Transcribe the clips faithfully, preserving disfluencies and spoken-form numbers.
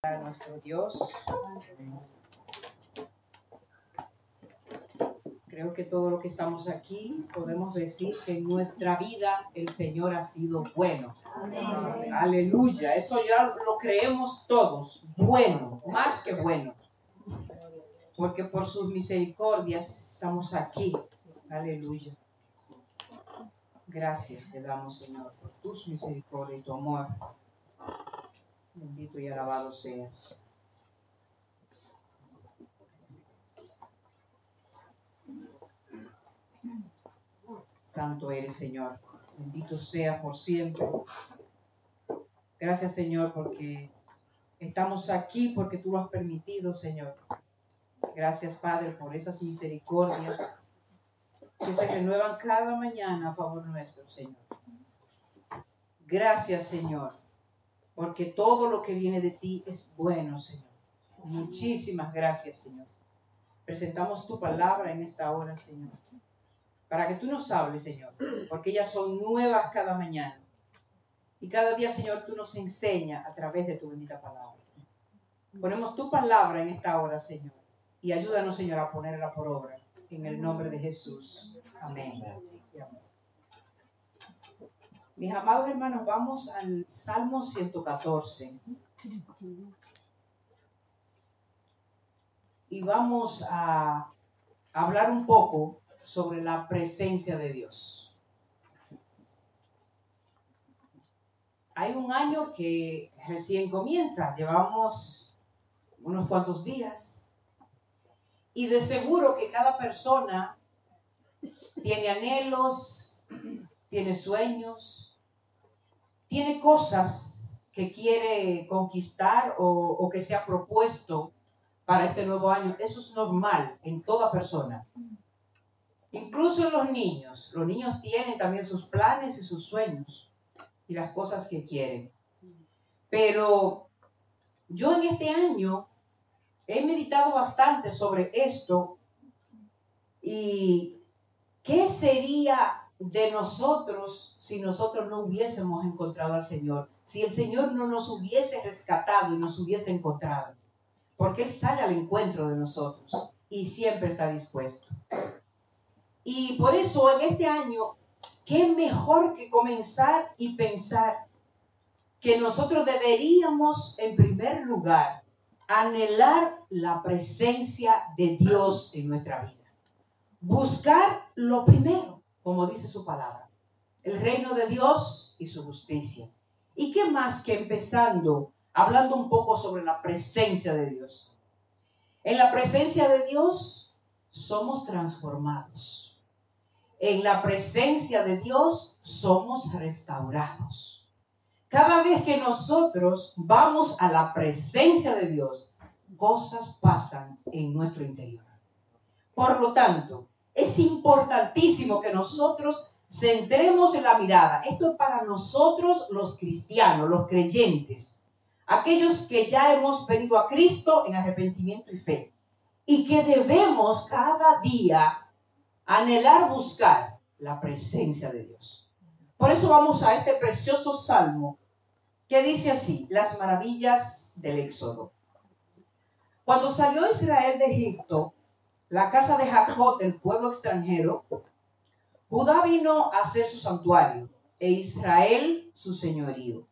A nuestro Dios. Creo que todo lo que estamos aquí podemos decir que en nuestra vida el Señor ha sido bueno. Amén. Aleluya, eso ya lo creemos todos, bueno, más que bueno, porque por sus misericordias estamos aquí. Aleluya. Gracias te damos, Señor, por tus misericordias y tu amor. Bendito y alabado seas. Santo eres, Señor. Bendito sea por siempre. Gracias, Señor, porque estamos aquí porque tú lo has permitido, Señor. Gracias, Padre, por esas misericordias que se renuevan cada mañana a favor nuestro, Señor. Gracias, Señor, porque todo lo que viene de ti es bueno, Señor. Muchísimas gracias, Señor. Presentamos tu palabra en esta hora, Señor, para que tú nos hables, Señor, porque ellas son nuevas cada mañana. Y cada día, Señor, tú nos enseñas a través de tu bendita palabra. Ponemos tu palabra en esta hora, Señor, y ayúdanos, Señor, a ponerla por obra. En el nombre de Jesús. Amén. Amén. Mis amados hermanos, vamos al Salmo ciento catorce. Y vamos a hablar un poco sobre la presencia de Dios. Hay un año que recién comienza, llevamos unos cuantos días, y de seguro que cada persona tiene anhelos, tiene sueños, tiene cosas que quiere conquistar o, o que se ha propuesto para este nuevo año. Eso es normal en toda persona. Incluso en los niños. Los niños tienen también sus planes y sus sueños y las cosas que quieren. Pero yo en este año he meditado bastante sobre esto y qué sería de nosotros si nosotros no hubiésemos encontrado al Señor, si el Señor no nos hubiese rescatado y nos hubiese encontrado, porque Él sale al encuentro de nosotros y siempre está dispuesto. Y por eso en este año, qué mejor que comenzar y pensar que nosotros deberíamos en primer lugar anhelar la presencia de Dios en nuestra vida. Buscar lo primero, como dice su palabra, el reino de Dios y su justicia. ¿Y qué más que empezando hablando un poco sobre la presencia de Dios? En la presencia de Dios somos transformados. En la presencia de Dios somos restaurados. Cada vez que nosotros vamos a la presencia de Dios, cosas pasan en nuestro interior. Por lo tanto, es importantísimo que nosotros centremos en la mirada. Esto es para nosotros los cristianos, los creyentes, aquellos que ya hemos venido a Cristo en arrepentimiento y fe, y que debemos cada día anhelar buscar la presencia de Dios. Por eso vamos a este precioso salmo que dice así: las maravillas del Éxodo. Cuando salió Israel de Egipto, la casa de Jacob, el pueblo extranjero, Judá vino a ser su santuario e Israel su señorío.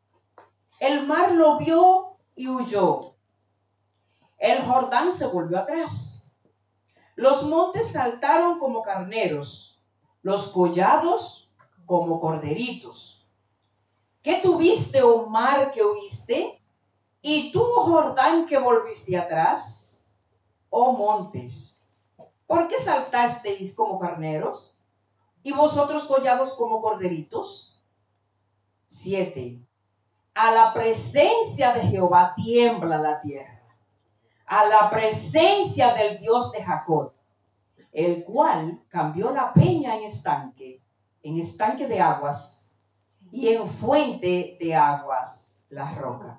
El mar lo vio y huyó. El Jordán se volvió atrás. Los montes saltaron como carneros, los collados como corderitos. ¿Qué tuviste, oh mar, que huiste? ¿Y tú, Jordán, que volviste atrás? Oh montes, ¿por qué saltasteis como carneros? ¿Y vosotros collados como corderitos? Siete. A la presencia de Jehová tiembla la tierra, a la presencia del Dios de Jacob, el cual cambió la peña en estanque, en estanque de aguas, y en fuente de aguas la roca.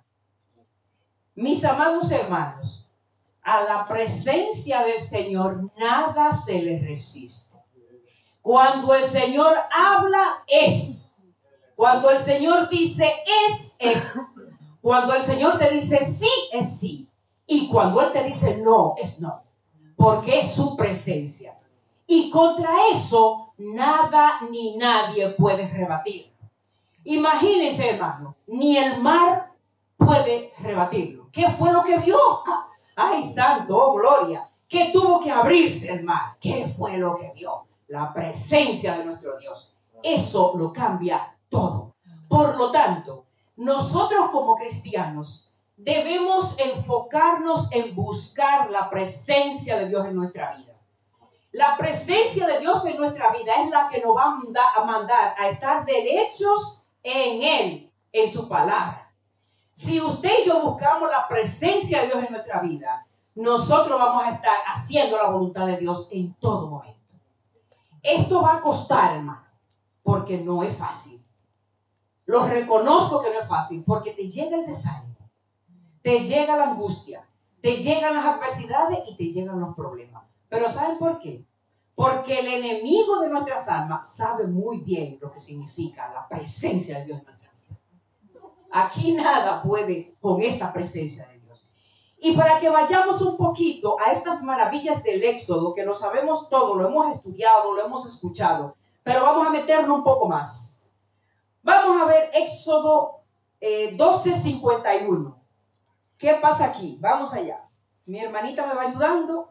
Mis amados hermanos, a la presencia del Señor nada se le resiste. Cuando el Señor habla, es. Cuando el Señor dice, es, es. Cuando el Señor te dice sí, es sí. Y cuando Él te dice no, es no. Porque es su presencia. Y contra eso, nada ni nadie puede rebatir. Imagínense, hermano, ni el mar puede rebatirlo. ¿Qué fue lo que vio? ¡Ay, santo, oh, gloria! ¿Qué tuvo que abrirse el mar? ¿Qué fue lo que vio? La presencia de nuestro Dios. Eso lo cambia todo. Por lo tanto, nosotros como cristianos debemos enfocarnos en buscar la presencia de Dios en nuestra vida. La presencia de Dios en nuestra vida es la que nos va a mandar a, mandar a estar derechos en Él, en su palabra. Si usted y yo buscamos la presencia de Dios en nuestra vida, nosotros vamos a estar haciendo la voluntad de Dios en todo momento. Esto va a costar, hermano, porque no es fácil. Lo reconozco que no es fácil, porque te llega el desánimo, te llega la angustia, te llegan las adversidades y te llegan los problemas. Pero ¿saben por qué? Porque el enemigo de nuestras almas sabe muy bien lo que significa la presencia de Dios en nuestra vida. Aquí nada puede con esta presencia de Dios. Y para que vayamos un poquito a estas maravillas del Éxodo, que lo sabemos todo, lo hemos estudiado, lo hemos escuchado, pero vamos a meterlo un poco más. Vamos a ver Éxodo eh, doce cincuenta y uno. ¿Qué pasa aquí? Vamos allá. Mi hermanita me va ayudando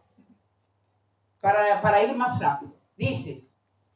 para, para ir más rápido. Dice: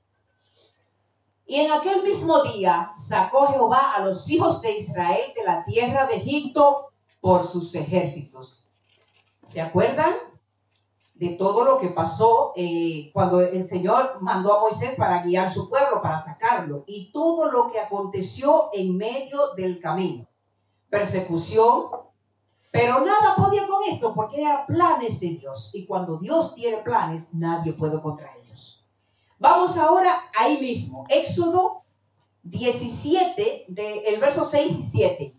y en aquel mismo día sacó Jehová a los hijos de Israel de la tierra de Egipto por sus ejércitos. ¿Se acuerdan de todo lo que pasó eh, cuando el Señor mandó a Moisés para guiar su pueblo, para sacarlo? Y todo lo que aconteció en medio del camino. Persecución. Pero nada podía con esto porque eran planes de Dios. Y cuando Dios tiene planes, nadie puede contra ellos. Vamos ahora ahí mismo. Éxodo diecisiete, de, el verso seis y siete.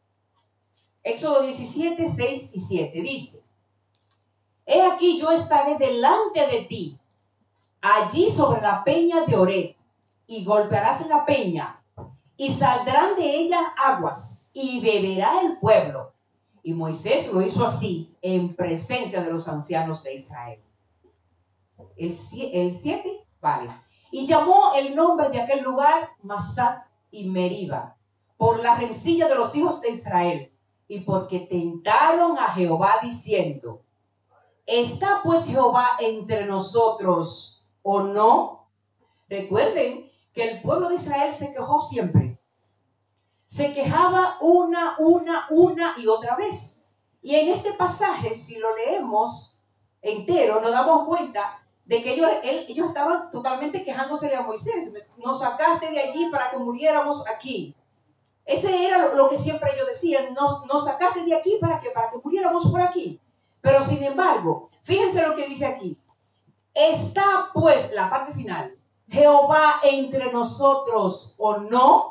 Éxodo diecisiete, seis y siete. Dice: he aquí yo estaré delante de ti, allí sobre la peña de Oreb, y golpearás en la peña, y saldrán de ella aguas, y beberá el pueblo. Y Moisés lo hizo así, en presencia de los ancianos de Israel. El siete, vale. Y llamó el nombre de aquel lugar Masah y Meriba, por la rencilla de los hijos de Israel, y porque tentaron a Jehová diciendo: ¿está pues Jehová entre nosotros o no? Recuerden que el pueblo de Israel se quejó siempre. Se quejaba una, una, una y otra vez. Y en este pasaje, si lo leemos entero, nos damos cuenta de que ellos, él, ellos estaban totalmente quejándose a Moisés. Nos sacaste de allí para que muriéramos aquí. Ese era lo, lo que siempre ellos decían. Nos, nos sacaste de aquí para que, para que muriéramos por aquí. Pero sin embargo, fíjense lo que dice aquí. ¿Está pues, la parte final, Jehová entre nosotros o no?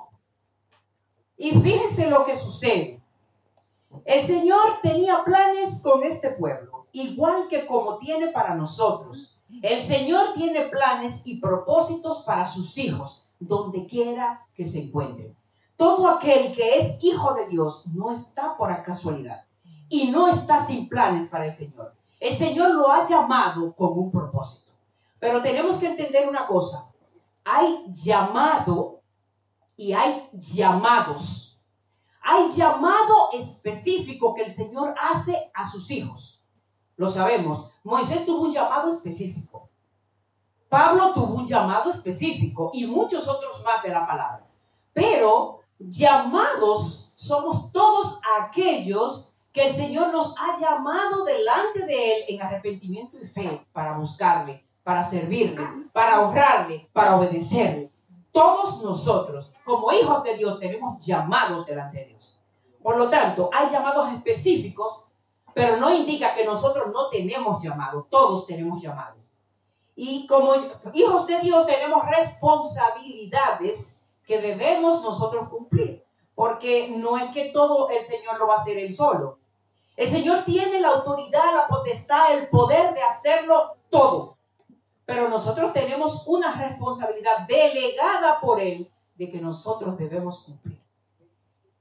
Y fíjense lo que sucede. El Señor tenía planes con este pueblo, igual que como tiene para nosotros. El Señor tiene planes y propósitos para sus hijos, donde quiera que se encuentren. Todo aquel que es hijo de Dios no está por casualidad y no está sin planes para el Señor. El Señor lo ha llamado con un propósito. Pero tenemos que entender una cosa. Hay llamado y hay llamados. Hay llamado específico que el Señor hace a sus hijos. Lo sabemos. Moisés tuvo un llamado específico. Pablo tuvo un llamado específico y muchos otros más de la palabra. Pero llamados somos todos aquellos que el Señor nos ha llamado delante de Él en arrepentimiento y fe para buscarle, para servirle, para honrarle, para obedecerle. Todos nosotros, como hijos de Dios, tenemos llamados delante de Dios. Por lo tanto, hay llamados específicos, pero no indica que nosotros no tenemos llamado. Todos tenemos llamado. Y como hijos de Dios tenemos responsabilidades que debemos nosotros cumplir. Porque no es que todo el Señor lo va a hacer Él solo. El Señor tiene la autoridad, la potestad, el poder de hacerlo todo. Pero nosotros tenemos una responsabilidad delegada por Él de que nosotros debemos cumplir.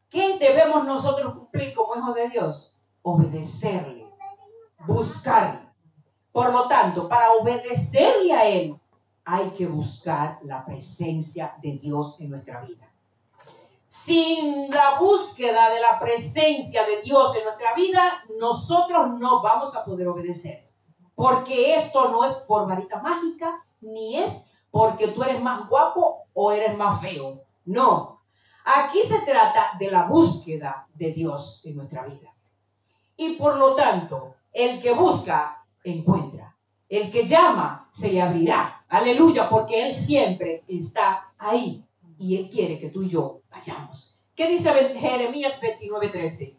¿Qué debemos nosotros cumplir como hijos de Dios? Obedecerle, buscarle. Por lo tanto, para obedecerle a Él, hay que buscar la presencia de Dios en nuestra vida. Sin la búsqueda de la presencia de Dios en nuestra vida, nosotros no vamos a poder obedecer. Porque esto no es por varita mágica, ni es porque tú eres más guapo o eres más feo. No. Aquí se trata de la búsqueda de Dios en nuestra vida. Y por lo tanto, el que busca, encuentra. El que llama, se le abrirá. Aleluya, porque Él siempre está ahí. Y Él quiere que tú y yo vayamos. ¿Qué dice Jeremías veintinueve trece?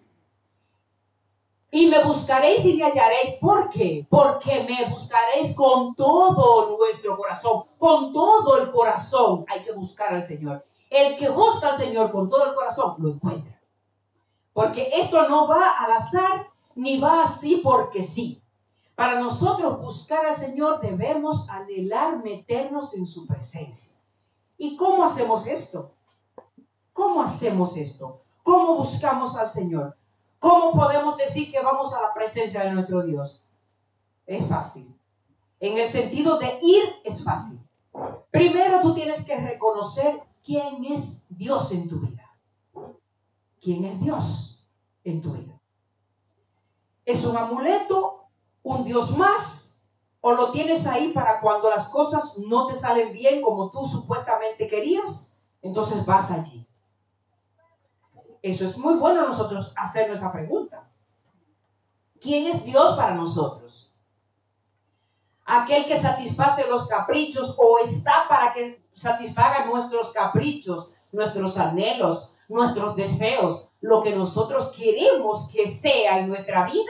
Y me buscaréis y me hallaréis. ¿Por qué? Porque me buscaréis con todo nuestro corazón. Con todo el corazón hay que buscar al Señor. El que busca al Señor con todo el corazón, lo encuentra. Porque esto no va al azar, ni va así porque sí. Para nosotros buscar al Señor debemos anhelar meternos en su presencia. ¿Y cómo hacemos esto? ¿Cómo hacemos esto? ¿Cómo buscamos al Señor? ¿Cómo podemos decir que vamos a la presencia de nuestro Dios? Es fácil. En el sentido de ir es fácil. Primero tú tienes que reconocer quién es Dios en tu vida. ¿Quién es Dios en tu vida? ¿Es un amuleto? ¿Un Dios más? ¿O lo tienes ahí para cuando las cosas no te salen bien como tú supuestamente querías? Entonces vas allí. Eso es muy bueno nosotros hacernos esa pregunta. ¿Quién es Dios para nosotros? ¿Aquel que satisface los caprichos o está para que satisfaga nuestros caprichos, nuestros anhelos, nuestros deseos, lo que nosotros queremos que sea en nuestra vida?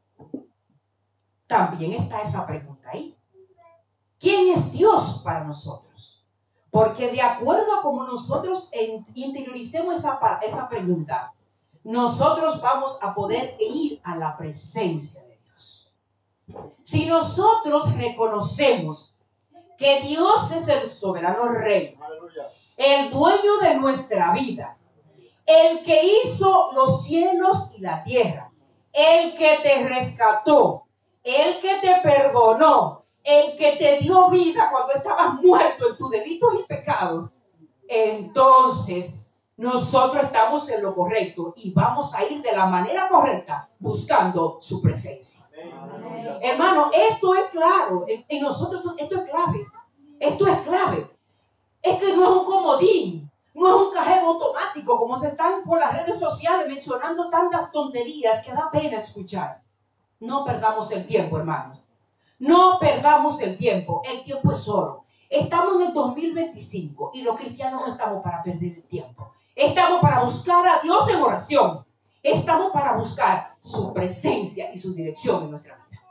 También está esa pregunta ahí. ¿Quién es Dios para nosotros? Porque de acuerdo a cómo nosotros interioricemos esa, esa pregunta, nosotros vamos a poder ir a la presencia de Dios. Si nosotros reconocemos que Dios es el soberano Rey, el dueño de nuestra vida, el que hizo los cielos y la tierra, el que te rescató, el que te perdonó, el que te dio vida cuando estabas muerto en tus delitos y pecados, entonces nosotros estamos en lo correcto y vamos a ir de la manera correcta buscando su presencia. Amén. Hermano, esto es claro, en, en nosotros esto es clave, esto es clave. Es que no es un comodín, no es un cajero automático, como se están por las redes sociales mencionando tantas tonterías que da pena escuchar. No perdamos el tiempo, hermanos. No perdamos el tiempo. El tiempo es oro. Estamos en el dos mil veinticinco y los cristianos no estamos para perder el tiempo. Estamos para buscar a Dios en oración. Estamos para buscar su presencia y su dirección en nuestra vida.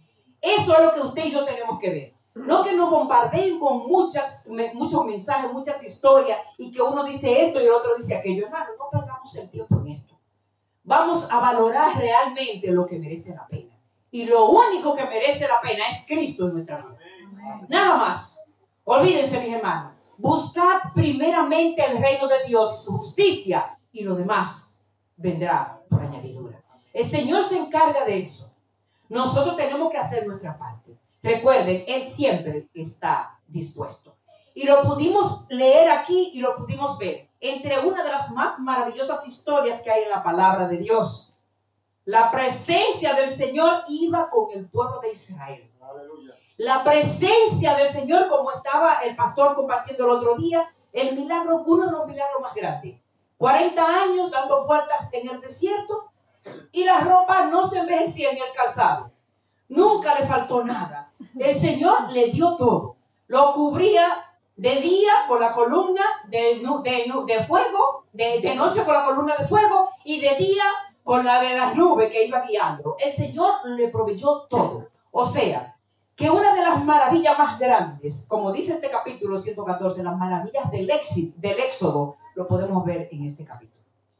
Eso es lo que usted y yo tenemos que ver. No que nos bombardeen con muchas, muchos mensajes, muchas historias y que uno dice esto y el otro dice aquello. Hermano, no perdamos el tiempo en esto. Vamos a valorar realmente lo que merece la pena. Y lo único que merece la pena es Cristo en nuestra vida. Nada más. Olvídense, mis hermanos. Buscad primeramente el reino de Dios y su justicia, y lo demás vendrá por añadidura. El Señor se encarga de eso. Nosotros tenemos que hacer nuestra parte. Recuerden, Él siempre está dispuesto. Y lo pudimos leer aquí y lo pudimos ver entre una de las más maravillosas historias que hay en la palabra de Dios. La presencia del Señor iba con el pueblo de Israel. Aleluya. La presencia del Señor, como estaba el pastor compartiendo el otro día, el milagro, uno de los milagros más grandes. cuarenta años dando vueltas en el desierto y la ropa no se envejecía en el calzado. Nunca le faltó nada. El Señor le dio todo. Lo cubría de día con la columna de, de, de fuego, de, de noche con la columna de fuego y de día con la de las nubes que iba guiando. El Señor le proveyó todo. O sea, que una de las maravillas más grandes, como dice este capítulo ciento catorce, las maravillas del, éxito, del Éxodo, lo podemos ver en este capítulo.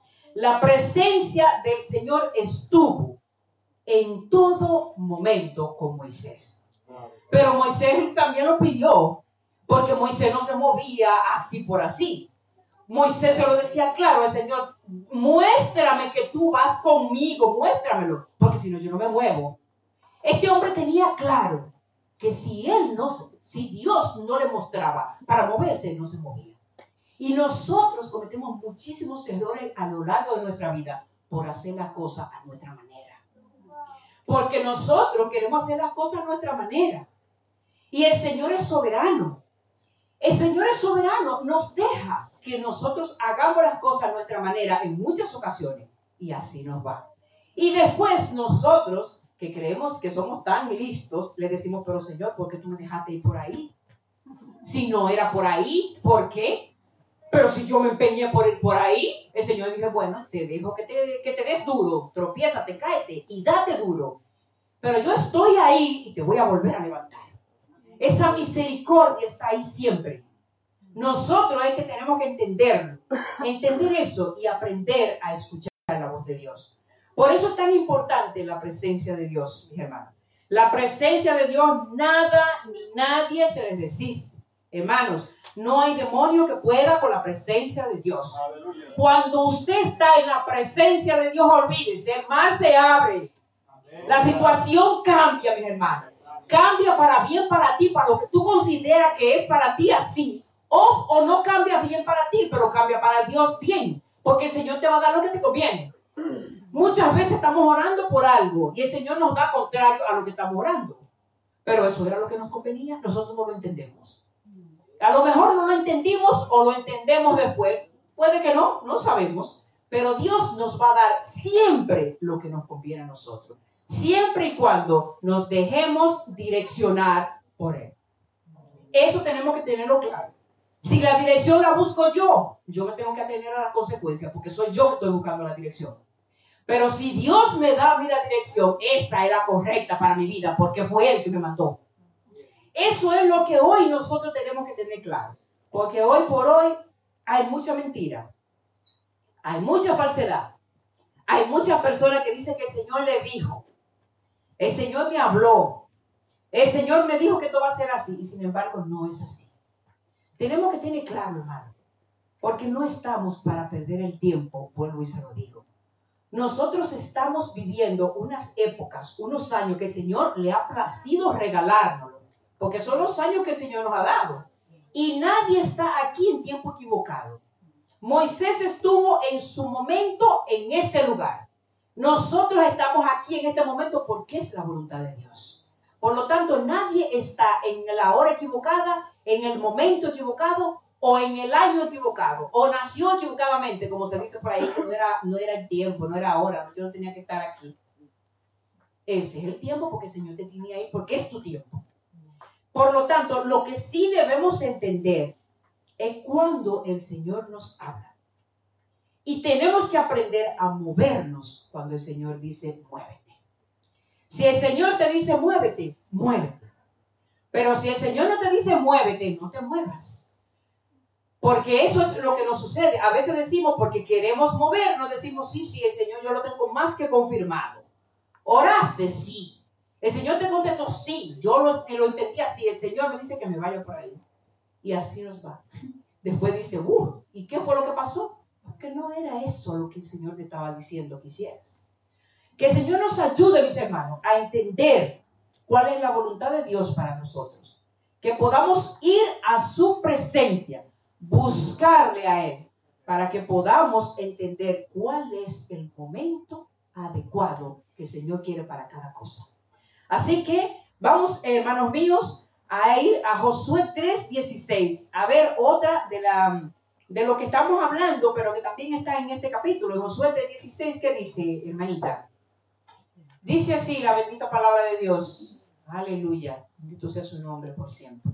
La presencia del Señor estuvo en todo momento con Moisés. Pero Moisés también lo pidió, porque Moisés no se movía así por así. Moisés se lo decía claro al Señor: muéstrame que tú vas conmigo, muéstramelo, porque si no yo no me muevo. Este hombre tenía claro que si él no, si Dios no le mostraba para moverse, no se movía. Y nosotros cometemos muchísimos errores a lo largo de nuestra vida por hacer las cosas a nuestra manera. Porque nosotros queremos hacer las cosas a nuestra manera. Y el Señor es soberano. El Señor es soberano, nos deja que nosotros hagamos las cosas a nuestra manera en muchas ocasiones, y así nos va. Y después nosotros, que creemos que somos tan listos, le decimos: pero Señor, ¿por qué tú me dejaste ir por ahí? Si no era por ahí, ¿por qué? Pero si yo me empeñé por ir por ahí. El Señor dice: bueno, te dejo que te, que te des duro, tropiézate, cáete y date duro. Pero yo estoy ahí y te voy a volver a levantar. Esa misericordia está ahí siempre. Nosotros es que tenemos que entenderlo, entender eso y aprender a escuchar la voz de Dios. Por eso es tan importante la presencia de Dios, mis hermanos. La presencia de Dios, nada ni nadie se le resiste. Hermanos, no hay demonio que pueda con la presencia de Dios. Aleluya. Cuando usted está en la presencia de Dios, olvídese, el mar se abre. Amén. La situación cambia, mis hermanos. Cambia para bien para ti, para lo que tú consideras que es para ti así. O, o no cambia bien para ti, pero cambia para Dios bien. Porque el Señor te va a dar lo que te conviene. Muchas veces estamos orando por algo y el Señor nos da contrario a lo que estamos orando. Pero eso era lo que nos convenía. Nosotros no lo entendemos. A lo mejor no lo entendimos o lo entendemos después. Puede que no, no sabemos. Pero Dios nos va a dar siempre lo que nos conviene a nosotros. Siempre y cuando nos dejemos direccionar por Él. Eso tenemos que tenerlo claro. Si la dirección la busco yo, yo me tengo que atener a las consecuencias, porque soy yo que estoy buscando la dirección. Pero si Dios me da a mí la dirección, esa es la correcta para mi vida, porque fue Él que me mandó. Eso es lo que hoy nosotros tenemos que tener claro. Porque hoy por hoy hay mucha mentira. Hay mucha falsedad. Hay muchas personas que dicen que el Señor le dijo. El Señor me habló. El Señor me dijo que esto va a ser así. Y sin embargo no es así. Tenemos que tener claro, hermano. Porque no estamos para perder el tiempo, vuelvo y se lo digo. Nosotros estamos viviendo unas épocas, unos años que el Señor le ha placido regalárnoslo. Porque son los años que el Señor nos ha dado. Y nadie está aquí en tiempo equivocado. Moisés estuvo en su momento en ese lugar. Nosotros estamos aquí en este momento porque es la voluntad de Dios. Por lo tanto, nadie está en la hora equivocada, en el momento equivocado o en el año equivocado. O nació equivocadamente, como se dice por ahí, que no era, no era el tiempo, no era hora, yo no tenía que estar aquí. Ese es el tiempo porque el Señor te tiene ahí, porque es tu tiempo. Por lo tanto, lo que sí debemos entender es cuando el Señor nos habla. Y tenemos que aprender a movernos cuando el Señor dice, muévete. Si el Señor te dice, muévete, muévete. Pero si el Señor no te dice, muévete, no te muevas. Porque eso es lo que nos sucede. A veces decimos, porque queremos movernos, decimos, sí, sí, el Señor yo lo tengo más que confirmado. ¿Oraste? Sí. El Señor te contestó, sí, yo lo, lo entendí así. El Señor me dice que me vaya por ahí. Y así nos va. Después dice, uh, ¿y qué fue lo que pasó? Porque no era eso lo que el Señor te estaba diciendo que hicieras. Que el Señor nos ayude, mis hermanos, a entender cuál es la voluntad de Dios para nosotros. Que podamos ir a su presencia, buscarle a Él, para que podamos entender cuál es el momento adecuado que el Señor quiere para cada cosa. Así que vamos, hermanos míos, a ir a Josué tres dieciséis, a ver otra de, la, de lo que estamos hablando, pero que también está en este capítulo. En Josué tres dieciséis, ¿qué dice, hermanita? Dice así la bendita palabra de Dios. Aleluya. Bendito sea su nombre por siempre.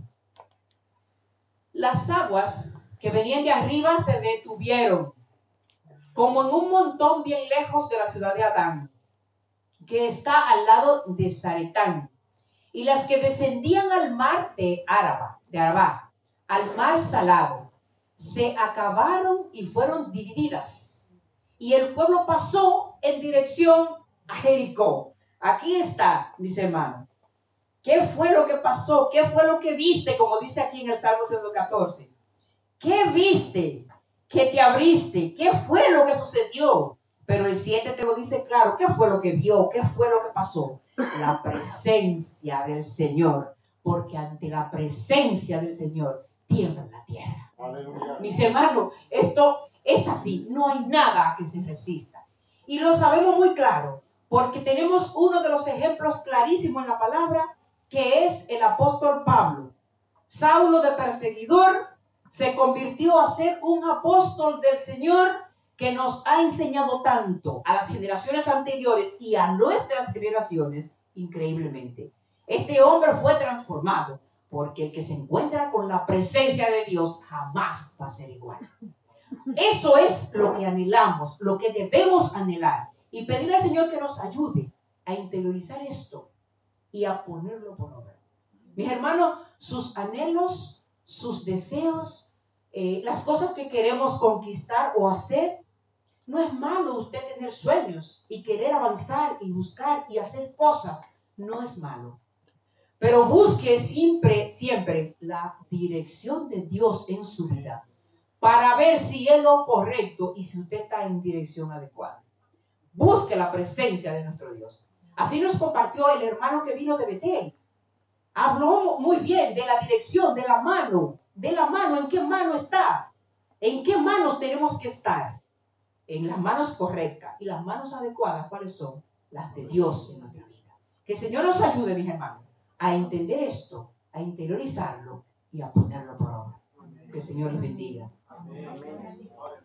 Las aguas que venían de arriba se detuvieron, como en un montón bien lejos de la ciudad de Adán, que está al lado de Zaretán, y las que descendían al mar de Araba, de Arabá, al mar salado, se acabaron y fueron divididas. Y el pueblo pasó en dirección a Jericó. Aquí está, mis hermanos. ¿Qué fue lo que pasó? ¿Qué fue lo que viste? Como dice aquí en el Salmo ciento catorce. ¿Qué viste? que te abriste, qué fue lo que sucedió. Pero el siete te lo dice claro, qué fue lo que vio, qué fue lo que pasó. La presencia del Señor, porque ante la presencia del Señor tiembla la tierra. Aleluya. Mis hermanos, esto es así, no hay nada que se resista. Y lo sabemos muy claro, porque tenemos uno de los ejemplos clarísimos en la palabra, que es el apóstol Pablo. Saulo de perseguidor se convirtió a ser un apóstol del Señor, que nos ha enseñado tanto a las generaciones anteriores y a nuestras generaciones, increíblemente. Este hombre fue transformado, porque el que se encuentra con la presencia de Dios jamás va a ser igual. Eso es lo que anhelamos, lo que debemos anhelar, y pedirle al Señor que nos ayude a interiorizar esto y a ponerlo por obra. Mis hermanos, sus anhelos, sus deseos, eh, las cosas que queremos conquistar o hacer, no es malo usted tener sueños y querer avanzar y buscar y hacer cosas, no es malo. Pero busque siempre, siempre la dirección de Dios en su vida para ver si es lo correcto y si usted está en dirección adecuada. Busque la presencia de nuestro Dios. Así nos compartió el hermano que vino de Betel. Habló muy bien de la dirección, de la mano, de la mano, ¿en qué mano está? ¿En qué manos tenemos que estar? En las manos correctas y las manos adecuadas, ¿cuáles son? Las de Dios en nuestra vida. Que el Señor nos ayude, mis hermanos, a entender esto, a interiorizarlo y a ponerlo por obra. Que el Señor les bendiga. Amén.